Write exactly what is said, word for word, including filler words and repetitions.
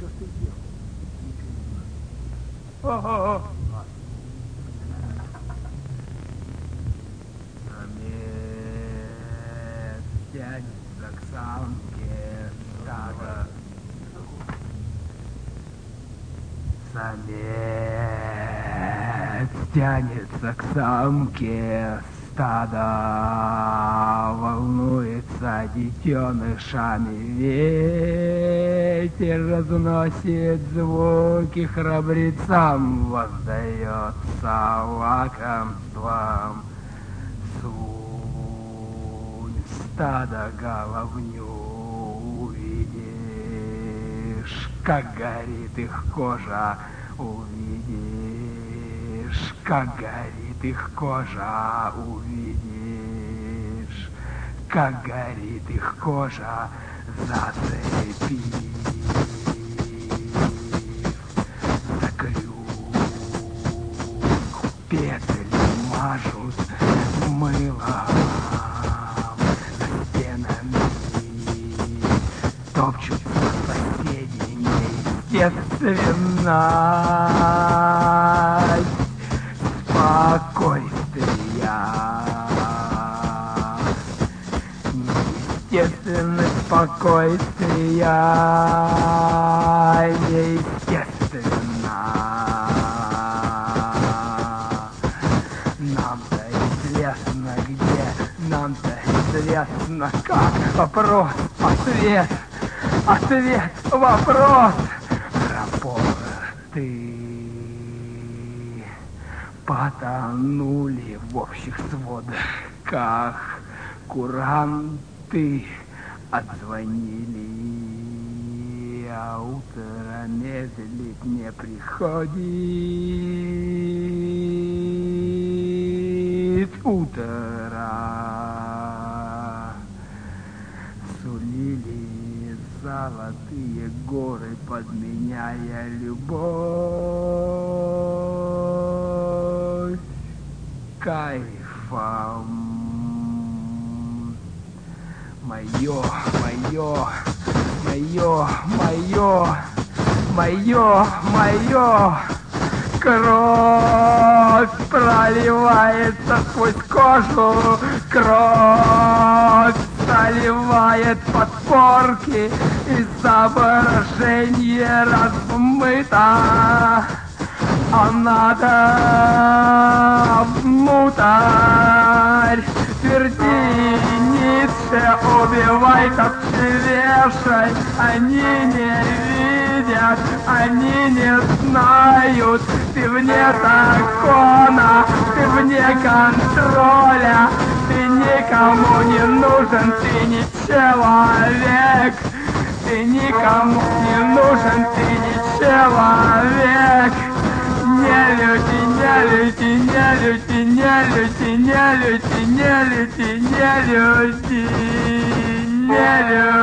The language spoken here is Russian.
Что ж ты делал? О -о -о. Самец тянется к самке стада. Самец тянется к самке стада, волнуется детенышами, ветер разносит звуки храбрецам, воздается лакомством. Сунь стадо головню, увидишь, как горит их кожа, увидишь, как горит их кожа, увидишь, как горит их кожа, зацепи. За крюк петли мажут мылом, за стенами топчутся соседи неестественной спокойствия. Неестественность спокойствия, неестественно. Нам-то известно где, нам-то известно как. Вопрос, ответ, ответ, вопрос. Рапорты потонули в общих сводках. Куранты отзвонили, а утро медлить не приходит. Утро сулили золотые горы, подменяя любовь кайфом. Мое, мое, мое, мое, мое, мое. Кровь проливается сквозь кожу, кровь проливает подпорки, и соображение размыто. А надо внутрь, тверди, Ницше, убивай, топчи, вешай. Они не видят, они не знают. Ты вне закона, ты вне контроля. Ты никому не нужен, ты не человек. Ты никому не нужен, ты не человек. Не люди, не люди, не люди, не люди, не люди, не люди, не люди, не люди.